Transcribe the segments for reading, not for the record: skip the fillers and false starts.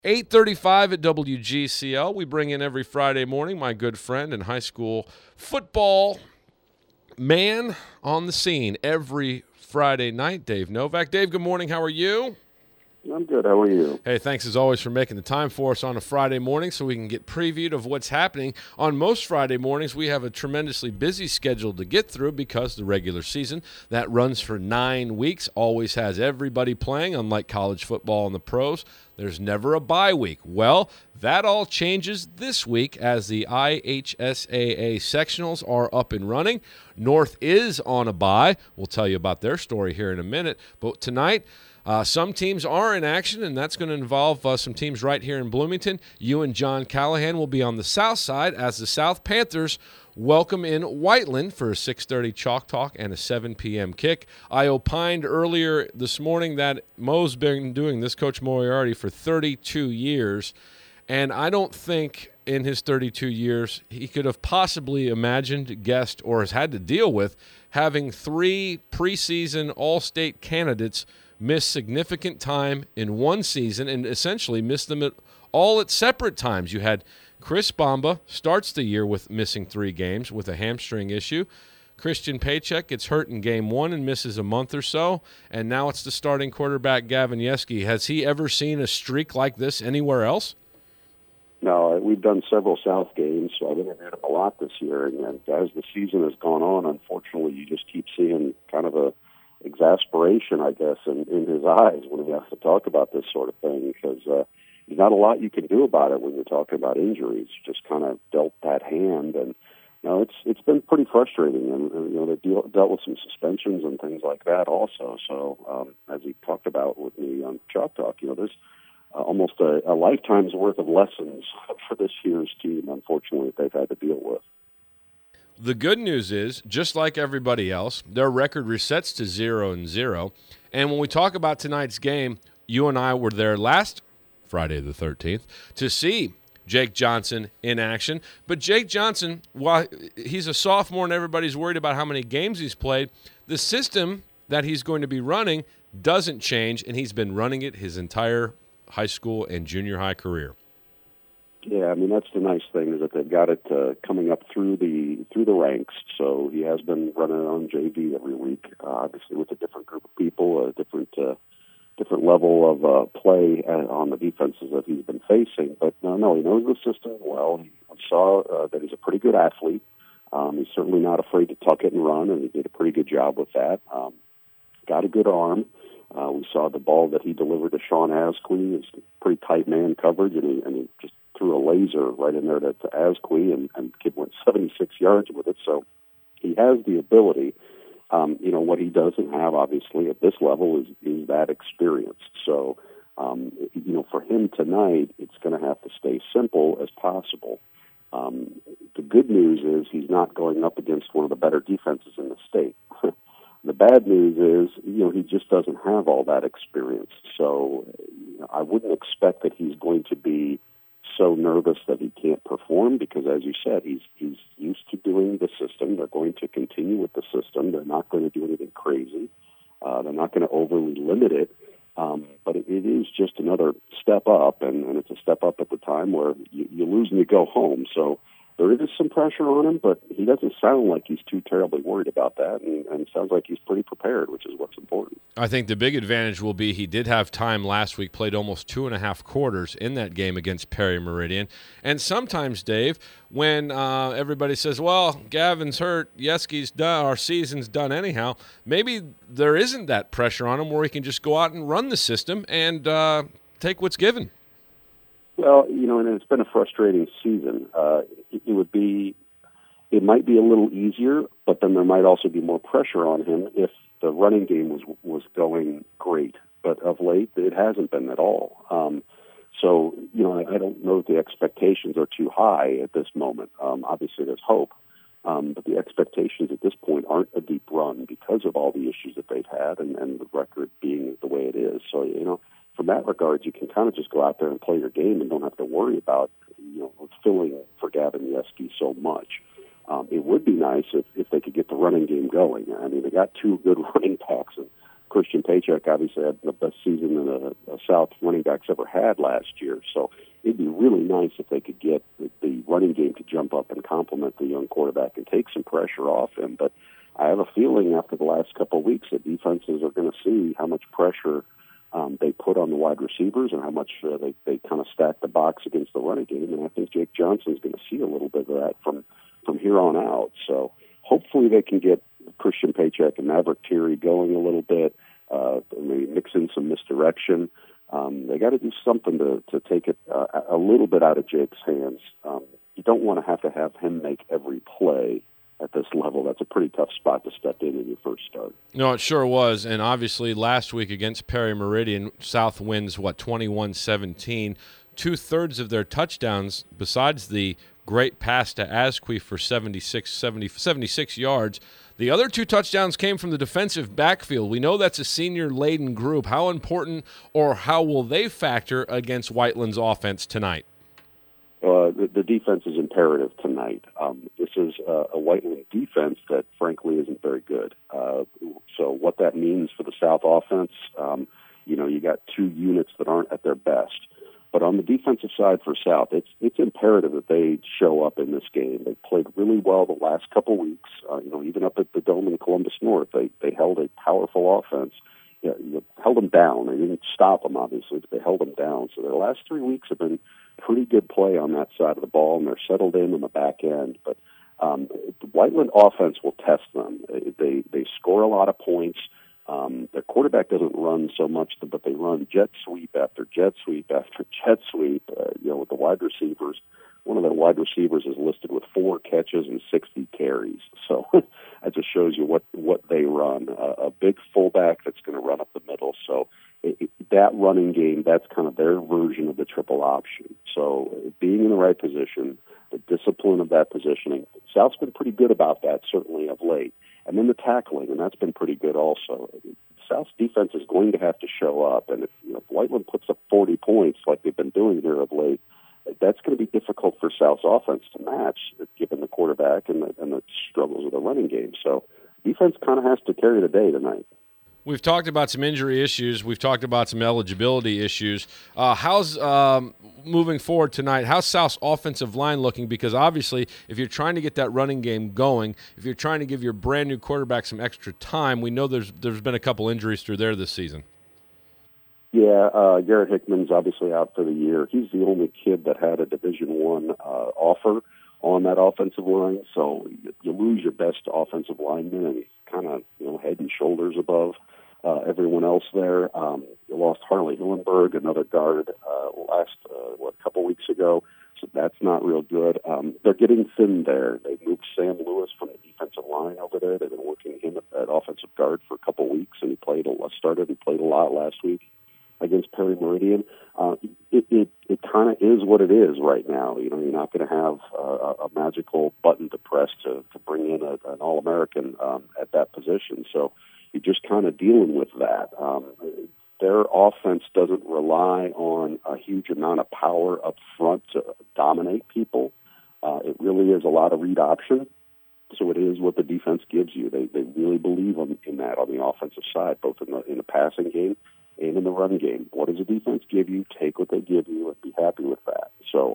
8:35 at WGCL. We bring in every Friday morning my good friend and high school football man on the scene every Friday night, Dave Novak. Dave, good morning. How are you? I'm good. How are you? Hey, thanks as always for making the time for us on a Friday morning so we can get previewed of what's happening. On most Friday mornings, we have a tremendously busy schedule to get through because the regular season that runs for 9 weeks always has everybody playing, unlike college football and the pros. There's never a bye week. Well, that all changes this week as the IHSAA sectionals are up and running. North is on a bye. We'll tell you about their story here in a minute. But tonight, some teams are in action, and that's going to involve some teams right here in Bloomington. You and John Callahan will be on the south side as the South Panthers welcome in Whiteland for a 6:30 Chalk Talk and a 7 p.m. kick. I opined earlier this morning that Mo's been doing this, Coach Moriarty, for 32 years, and I don't think in his 32 years he could have possibly imagined, guessed, or has had to deal with having 3 preseason All-State candidates miss significant time in one season and essentially miss them all at separate times. You had Chris Bamba starts the year with missing 3 games with a hamstring issue. Christian Paycheck gets hurt in game 1 and misses a month or so. And now it's the starting quarterback, Gavin Yeski. Has he ever seen a streak like this anywhere else? No, we've done several South games, so I've interviewed him a lot this year. And as the season has gone on, unfortunately, you just keep seeing kind of a exasperation, I guess, in his eyes when he has to talk about this sort of thing, because there's not a lot you can do about it when you're talking about injuries. Just kind of dealt that hand, and it's been pretty frustrating. And they dealt with some suspensions and things like that also. So as he talked about with me on Chalk Talk, there's almost a lifetime's worth of lessons for this year's team, unfortunately, that they've had to deal with. The good news is, just like everybody else, their record resets to 0-0. And when we talk about tonight's game, you and I were there last Friday the 13th to see Jake Johnson in action. But Jake Johnson, while he's a sophomore and everybody's worried about how many games he's played, the system that he's going to be running doesn't change, and he's been running it his entire high school and junior high career. Yeah, that's the nice thing, is that they've got it coming up through the ranks. So he has been running on JV every week, obviously with a different group of people, a different level of play on the defenses that he's been facing. But no, he knows the system well. He saw that he's a pretty good athlete. He's certainly not afraid to tuck it and run, and he did a pretty good job with that. Got a good arm. We saw the ball that he delivered to Sean Asquith. It's pretty tight man coverage, and he just threw a laser right in there to Asquith, and kid went 76 yards with it. So he has the ability. What he doesn't have, obviously, at this level is that experience. So, for him tonight, it's going to have to stay simple as possible. The good news is he's not going up against one of the better defenses in the state. The bad news is, he just doesn't have all that experience. So I wouldn't expect that he's going to be so nervous that he can't perform, because, as you said, he's used to doing the system. They're going to continue with the system. They're not going to do anything crazy. They're not going to overly limit it. But it is just another step up, and it's a step up at the time where you lose and you go home. So there is some pressure on him, but he doesn't sound like he's too terribly worried about that, and sounds like he's pretty prepared, which is what's important. I think the big advantage will be he did have time last week, played almost 2.5 quarters in that game against Perry Meridian. And sometimes, Dave, when everybody says, well, Gavin's hurt, Yeski's done, our season's done anyhow, maybe there isn't that pressure on him where he can just go out and run the system and take what's given. Well, and it's been a frustrating season. It might be a little easier, but then there might also be more pressure on him if the running game was going great. But of late, it hasn't been at all. So, I don't know if the expectations are too high at this moment. Obviously, there's hope. But the expectations at this point aren't a deep run because of all the issues that they've had and the record being the way it is. So, from that regard, you can kind of just go out there and play your game and don't have to worry about, filling for Gavin Yeski so much. It would be nice if they could get the running game going. They got 2 good running backs, and Christian Paycheck obviously had the best season that a South running back's ever had last year. So it'd be really nice if they could get the running game to jump up and complement the young quarterback and take some pressure off him. But I have a feeling after the last couple of weeks that defenses are going to see how much pressure they put on the wide receivers and how much they kind of stack the box against the running game. And I think Jake Johnson's going to see a little bit of that from here on out. So hopefully they can get Christian Paycheck and Maverick Thierry going a little bit, maybe mix in some misdirection. They got to do something to take it a little bit out of Jake's hands. You don't want to have him make every play at this level. That's a pretty tough spot to step in your first start. No, it sure was. And obviously last week against Perry Meridian, South wins, 21-17. 2/3 of their touchdowns, besides the great pass to Asquith for 76 yards, the other 2 touchdowns came from the defensive backfield. We know that's a senior-laden group. How important or how will they factor against Whiteland's offense tonight? The defense is imperative tonight. This is a Whiteland defense that, frankly, isn't very good. So what that means for the South offense, you got 2 units that aren't at their best. But on the defensive side for South, it's imperative that they show up in this game. They played really well the last couple weeks. Even up at the Dome in Columbus North, they held a powerful offense. Held them down. They didn't stop them, obviously, but they held them down. So their last 3 weeks have been pretty good play on that side of the ball, and they're settled in on the back end. But the Whiteland offense will test them. They score a lot of points. Their quarterback doesn't run so much, but they run jet sweep after jet sweep after jet sweep. With the wide receivers, one of the wide receivers is listed with 4 catches and 60 carries. So that just shows you what they run. A big fullback that's going to run up the middle. So that running game, that's kind of their version of the triple option. So being in the right position, the discipline of that positioning, South's been pretty good about that, certainly of late. And then the tackling, and that's been pretty good also. South's defense is going to have to show up, and if Whiteland puts up 40 points like they've been doing here of late, that's going to be difficult for South's offense to match, given the quarterback and the struggles of the running game. So defense kind of has to carry the day tonight. We've talked about some injury issues. We've talked about some eligibility issues. How's moving forward tonight? How's South's offensive line looking? Because obviously, if you're trying to get that running game going, if you're trying to give your brand new quarterback some extra time, we know there's been a couple injuries through there this season. Yeah, Garrett Hickman's obviously out for the year. He's the only kid that had a Division I offer on that offensive line. So you lose your best offensive lineman, and he's kind of head and shoulders above everyone else there. You lost Harley Hillenberg, another guard, a couple weeks ago. So that's not real good. They're getting thin there. They moved Sam Lewis from the defensive line over there. They've been working him at offensive guard for a couple weeks, and he played a lot last week against Perry Meridian. It kind of is what it is right now. You're not going to have a magical button to press to bring in an All-American at that position. So you're just kind of dealing with that. Their offense doesn't rely on a huge amount of power up front to dominate people. It really is a lot of read option. So it is what the defense gives you. They really believe in that on the offensive side, both in the passing game and in the run game. What does the defense give you? Take what they give you and be happy with that. So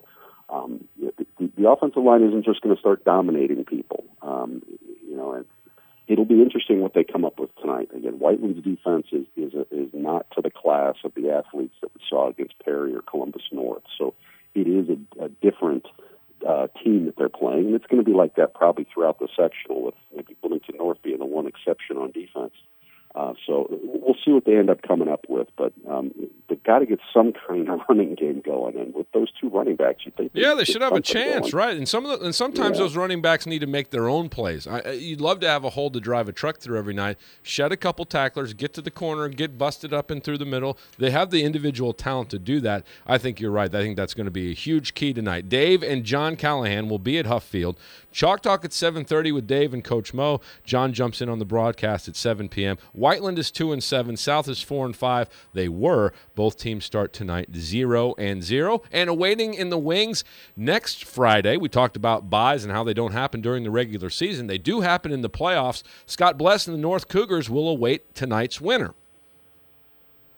the offensive line isn't just going to start dominating people. And it'll be interesting what they come up with tonight. Again, Whiteland's defense is not to the class of the athletes that we saw against Perry or Columbus North. So it is a different team that they're playing. And it's going to be like that probably throughout the sectional, with maybe Bloomington North being the one exception on defense. So we'll see what they end up coming up with, but they've got to get some kind of running game going. And with those 2 running backs, you think they should have a chance, right? And sometimes those running backs need to make their own plays. You'd love to have a hole to drive a truck through every night, shed a couple tacklers, get to the corner, get busted up and through the middle. They have the individual talent to do that. I think you're right. I think that's going to be a huge key tonight. Dave and John Callahan will be at Huff Field. Chalk Talk at 7:30 with Dave and Coach Mo. John jumps in on the broadcast at 7 p.m. Whiteland is 2-7. South is 4-5. They were. Both teams start tonight 0-0. And awaiting in the wings next Friday. We talked about buys and how they don't happen during the regular season. They do happen in the playoffs. Scott Bless and the North Cougars will await tonight's winner.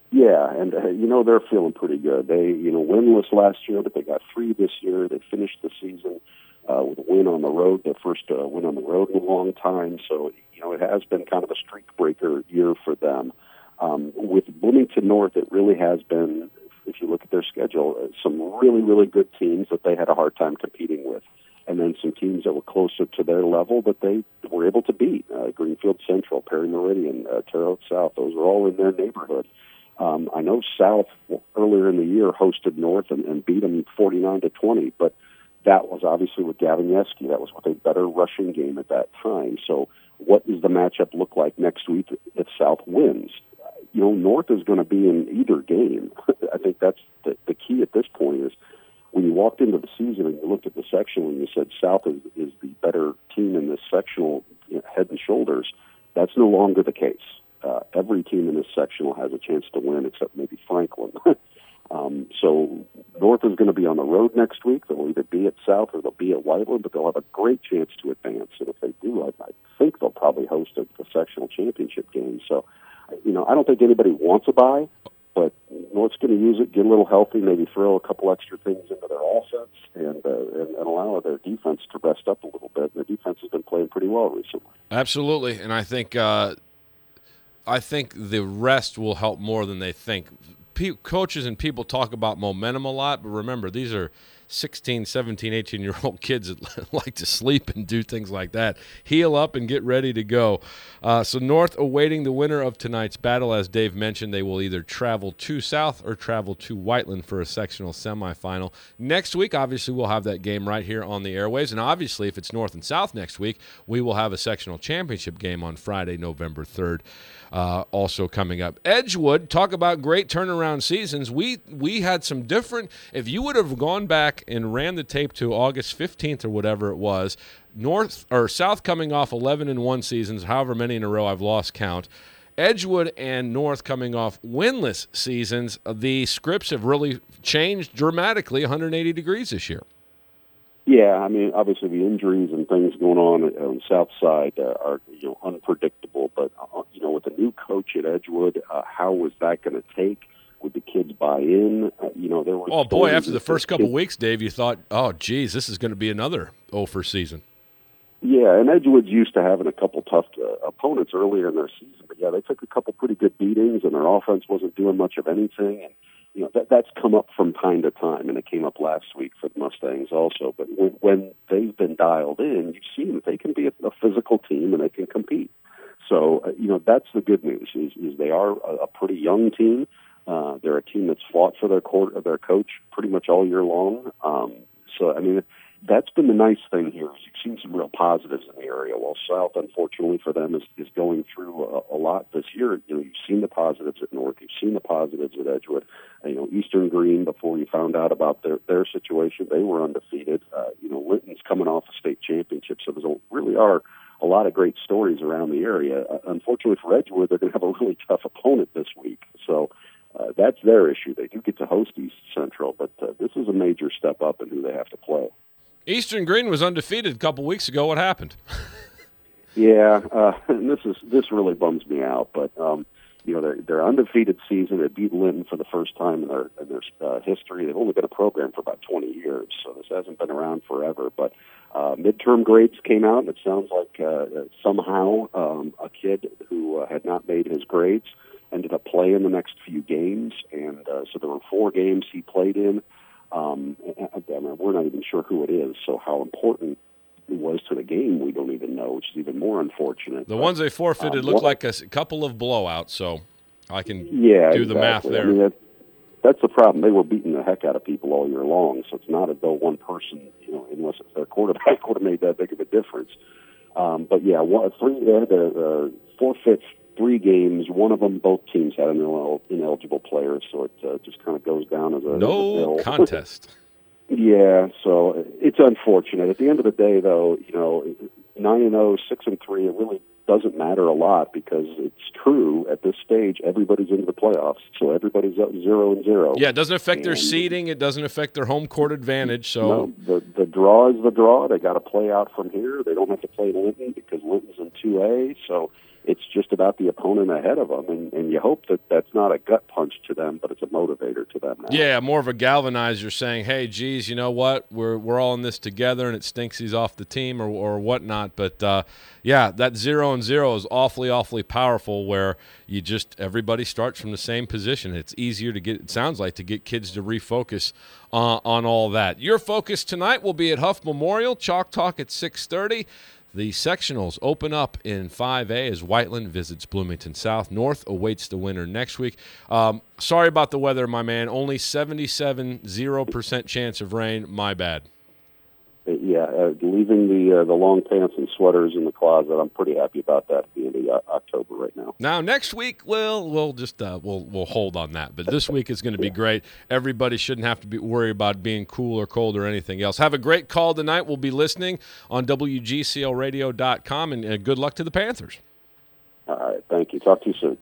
Yeah, and they're feeling pretty good. They winless last year, but they got 3 this year. They finished the season with a win on the road, their first win on the road in a long time. So it has been kind of a streak breaker year for them. With Bloomington North, it really has been. If you look at their schedule, some really, really good teams that they had a hard time competing with, and then some teams that were closer to their level that they were able to beat. Greenfield Central, Perry Meridian, Terre Haute South, those are all in their neighborhood. I know South earlier in the year hosted North and beat them 49-20, but that was obviously with Gavin Yeski. That was with a better rushing game at that time. So what does the matchup look like next week if South wins? North is going to be in either game. I think that's the key at this point is when you walked into the season and you looked at the sectional and you said South is the better team in this sectional head and shoulders, that's no longer the case. Every team in this sectional has a chance to win except maybe Franklin. So North is going to be on the road next week. They'll either be at South or they'll be at Whiteland, but they'll have a great chance to advance. And if they do, I think they'll probably host a sectional championship game. So, I don't think anybody wants a bye, but North's going to use it, get a little healthy, maybe throw a couple extra things into their offense, and allow their defense to rest up a little bit. Their defense has been playing pretty well recently. Absolutely, and I think the rest will help more than they think. Coaches and people talk about momentum a lot, but remember, these are 16, 17, 18-year-old kids that like to sleep and do things like that. Heal up and get ready to go. So North awaiting the winner of tonight's battle. As Dave mentioned, they will either travel to South or travel to Whiteland for a sectional semifinal. Next week, obviously, we'll have that game right here on the airwaves. And obviously, if it's North and South next week, we will have a sectional championship game on Friday, November 3rd. Also coming up. Edgewood, talk about great turnaround seasons. We had some different, if you would have gone back and ran the tape to August 15th or whatever it was, North or South coming off 11-1 seasons, however many in a row, I've lost count. Edgewood and North coming off winless seasons. The scripts have really changed dramatically 180 degrees this year. Yeah, I mean, obviously the injuries and things going on the South Side are unpredictable. But with the new coach at Edgewood, how was that going to take? Would the kids buy in? There was. Oh boy! After the first couple weeks, Dave, you thought, "Oh, geez, this is going to be another over season." Yeah, and Edgewood's used to having a couple tough opponents earlier in their season, but yeah, they took a couple pretty good beatings, and their offense wasn't doing much of anything. And that's come up from time to time, and it came up last week for the Mustangs also. But when they've been dialed in, you've seen that they can be a physical team and they can compete. So that's the good news is they are a pretty young team. They're a team that's fought for their coach pretty much all year long. So I mean, that's been the nice thing here is you've seen some real positives in the area. While South, unfortunately for them, is going through a lot this year. You've seen the positives at North. You've seen the positives at Edgewood. Eastern Green, before you found out about their situation, they were undefeated. Linton's coming off a state championship, so really are a lot of great stories around the area. Unfortunately for Edgewood, they're going to have a really tough opponent this week. So that's their issue. They do get to host East Central, but this is a major step up in who they have to play. Eastern Green was undefeated a couple weeks ago. What happened? Yeah, and this really bums me out. But their undefeated season, they beat Linton for the first time in their history. They've only been a program for about 20 years, so this hasn't been around forever. But midterm grades came out, and it sounds like somehow a kid who had not made his grades ended up playing the next few games, and so there were 4 games he played in. We're not even sure who it is, so how important it was to the game, we don't even know, which is even more unfortunate. The ones they forfeited look like a couple of blowouts, so I can do the math there. I mean, that's the problem. They were beating the heck out of people all year long, so it's not as though one person, unless it's their quarterback, would have made that big of a difference. But yeah, they had to forfeit 3 games. One of them, both teams had an ineligible player, so it just kind of goes down as no contest. Yeah, so it's unfortunate. At the end of the day, though, 9-0, 6-3, it really doesn't matter a lot because it's true at this stage. Everybody's into the playoffs, so everybody's up 0-0. Yeah, it doesn't affect their seeding. It doesn't affect their home court advantage. So no, the draw is the draw. They got to play out from here. They don't have to play Linton because Linton's in 2A. So it's just about the opponent ahead of them, and you hope that that's not a gut punch to them, but it's a motivator to them now. Yeah, more of a galvanizer saying, hey, geez, you know what, we're all in this together, and it stinks he's off the team or whatnot. But, yeah, that 0-0 is awfully, awfully powerful where you just everybody starts from the same position. It's easier to get, it sounds like, to get kids to refocus on all that. Your focus tonight will be at Huff Memorial, Chalk Talk at 6:30. The sectionals open up in 5A as Whiteland visits Bloomington South. North awaits the winner next week. Sorry about the weather, my man. Only 0% chance of rain. My bad. Yeah, leaving the long pants and sweaters in the closet. I'm pretty happy about that at the end of October right now. Now next week, we'll just we'll hold on that. But this week is going to be great. Everybody shouldn't have to be worried about being cool or cold or anything else. Have a great call tonight. We'll be listening on WGCLradio.com, and good luck to the Panthers. All right, thank you. Talk to you soon.